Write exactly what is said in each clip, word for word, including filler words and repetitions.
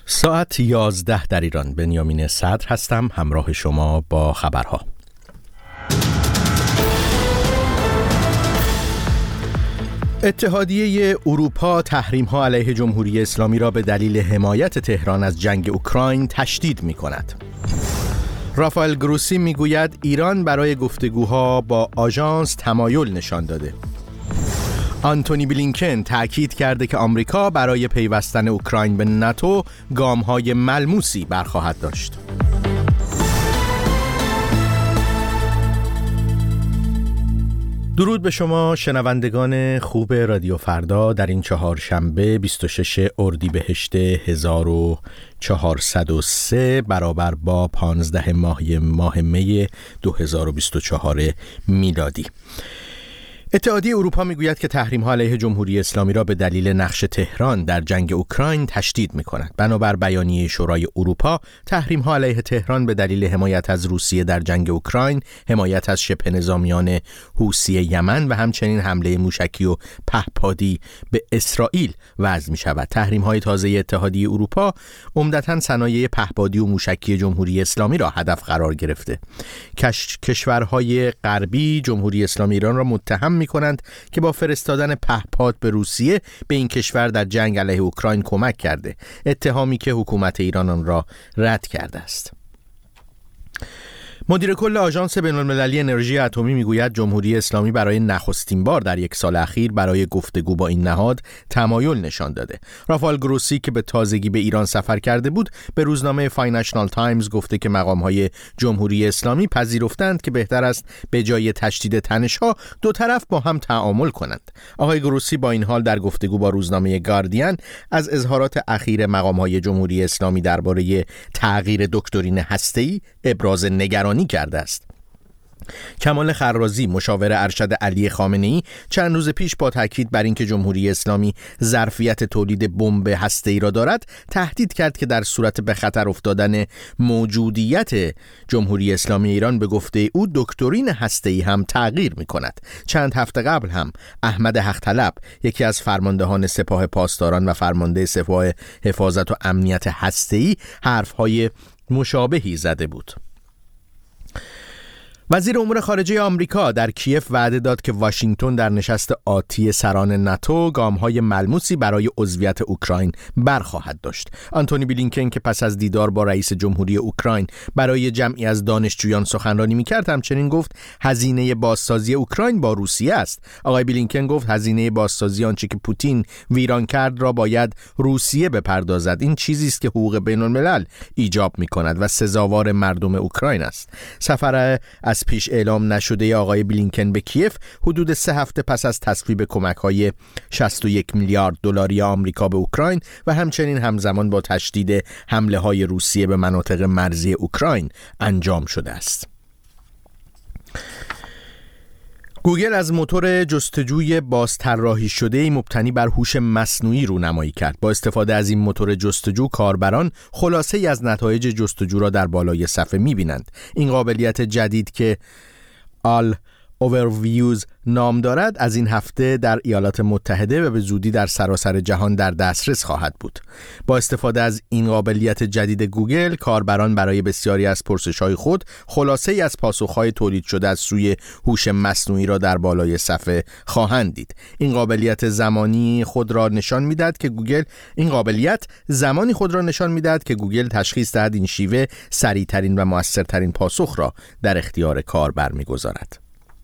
ساعت یازده در ایران. بنیامین صدر هستم، همراه شما با خبرها. اتحادیه اروپا تحریم‌ها علیه جمهوری اسلامی را به دلیل حمایت تهران از جنگ اوکراین تشدید می‌کند. رافائل گروسی میگوید ایران برای گفتگوها با آژانس تمایل نشان داده. آنتونی بلینکن تأکید کرده که آمریکا برای پیوستن اوکراین به ناتو گام‌های ملموسی برخواهد داشت. درود به شما شنوندگان خوب رادیو فردا در این چهارشنبه بیست و شش اردیبهشت هزار و چهارصد و سه برابر با پانزده ماه ماه می دو هزار و بیست و چهار میلادی. اتحادیه اروپا میگوید که تحریم‌ها علیه جمهوری اسلامی را به دلیل نقش تهران در جنگ اوکراین تشدید می‌کند. بنابر بیانیه شورای اروپا، تحریم‌ها علیه تهران به دلیل حمایت از روسیه در جنگ اوکراین، حمایت از شبه نظامیان حوثی یمن و همچنین حمله موشکی و پهپادی به اسرائیل وضع می‌شود. تحریم‌های تازه اتحادیه اروپا عمدتاً صنایع پهپادی و موشکی جمهوری اسلامی را هدف قرار گرفته. کش... کشورهای غربی جمهوری اسلامی ایران را متهم می کنند که با فرستادن پهپاد به روسیه به این کشور در جنگ علیه اوکراین کمک کرده، اتهامی که حکومت ایران آن را رد کرده است. مدیر کل آژانس بین‌المللی انرژی اتمی میگوید جمهوری اسلامی برای نخستین بار در یک سال اخیر برای گفتگو با این نهاد تمایل نشان داده. رافائل گروسی که به تازگی به ایران سفر کرده بود، به روزنامه فاینانشال تایمز گفته که مقام‌های جمهوری اسلامی پذیرفتند که بهتر است به جای تشدید تنش‌ها دو طرف با هم تعامل کنند. آقای گروسی با این حال در گفتگو با روزنامه گاردین از اظهارات اخیر مقام‌های جمهوری اسلامی درباره تغییر دکترین هسته‌ای ابراز نگرانی کرده است. کمال خرازی مشاور ارشد علی خامنه‌ای چند روز پیش با تاکید بر اینکه جمهوری اسلامی ظرفیت تولید بمب هسته‌ای را دارد، تهدید کرد که در صورت به خطر افتادن موجودیت جمهوری اسلامی ایران به گفته او دکترین هسته‌ای هم تغییر می‌کند. چند هفته قبل هم احمد حق‌طلب، یکی از فرماندهان سپاه پاسداران و فرمانده سپاه حفاظت و امنیت هسته‌ای، حرف‌های مشابهی زده بود. وزیر امور خارجه آمریکا در کیف وعده داد که واشنگتن در نشست آتی سران ناتو گام‌های ملموسی برای عضویت اوکراین برخواهد داشت. آنتونی بلینکن که پس از دیدار با رئیس جمهوری اوکراین برای جمعی از دانشجویان سخنرانی می‌کرد، همچنین گفت هزینه بازسازی اوکراین با روسیه است. آقای بلینکن گفت هزینه بازسازی آنچه که پوتین ویران کرد را باید روسیه بپردازد. این چیزی است که حقوق بین‌الملل ایجاب می‌کند و سزاوار مردم اوکراین است. سفر از پیش اعلام نشده آقای بلینکن به کیف حدود سه هفته پس از تصویب کمک‌های شصت و یک میلیارد دلاری آمریکا به اوکراین و همچنین همزمان با تشدید حمله‌های روسیه به مناطق مرزی اوکراین انجام شده است. گوگل از موتور جستجوی بازطراحی شده مبتنی بر هوش مصنوعی رونمایی کرد. با استفاده از این موتور جستجو، کاربران خلاصه‌ای از نتایج جستجو را در بالای صفحه می‌بینند. این قابلیت جدید که آل اوورویوز نام دارد، از این هفته در ایالات متحده و به زودی در سراسر جهان در دسترس خواهد بود. با استفاده از این قابلیت جدید گوگل، کاربران برای بسیاری از پرسش‌های خود خلاصه‌ای از پاسخ‌های تولید شده از سوی هوش مصنوعی را در بالای صفحه خواهند دید. این قابلیت زمانی خود را نشان می‌دهد که گوگل این قابلیت زمانی خود را نشان می‌دهد که گوگل تشخیص دهد این شیوه سریع‌ترین و مؤثرترین پاسخ را در اختیار کاربر می‌گذارد.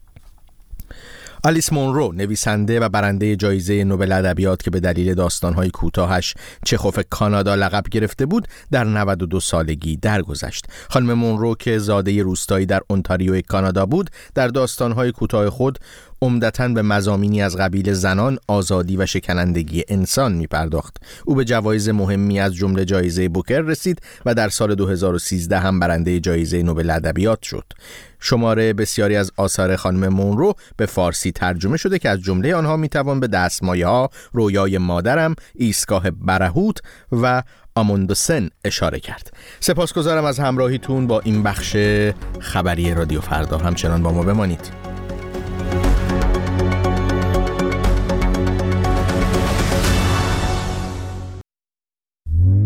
آلیس مونرو، نویسنده و برنده جایزه نوبل ادبیات که به دلیل داستان‌های کوتاهش چخوف کانادا لقب گرفته بود، در نود و دو سالگی درگذشت. خانم مونرو که زاده روستایی در اونتاریو کانادا بود، در داستان‌های کوتاه خود عمدتاً به مضامینی از قبیل زنان، آزادی و شکنندگی انسان می‌پرداخت. او به جوایز مهمی از جمله جایزه بوکر رسید و در سال دو هزار و سیزده هم برنده جایزه نوبل ادبیات شد. شماره بسیاری از آثار خانم مونرو به فارسی ترجمه شده که از جمله آنها میتوان به دستمایه‌ها، رویای مادرم، ایستگاه برهوت و آموندسن اشاره کرد. سپاسگزارم از همراهیتون با این بخش خبری رادیو فردا. همچنان با ما بمانید.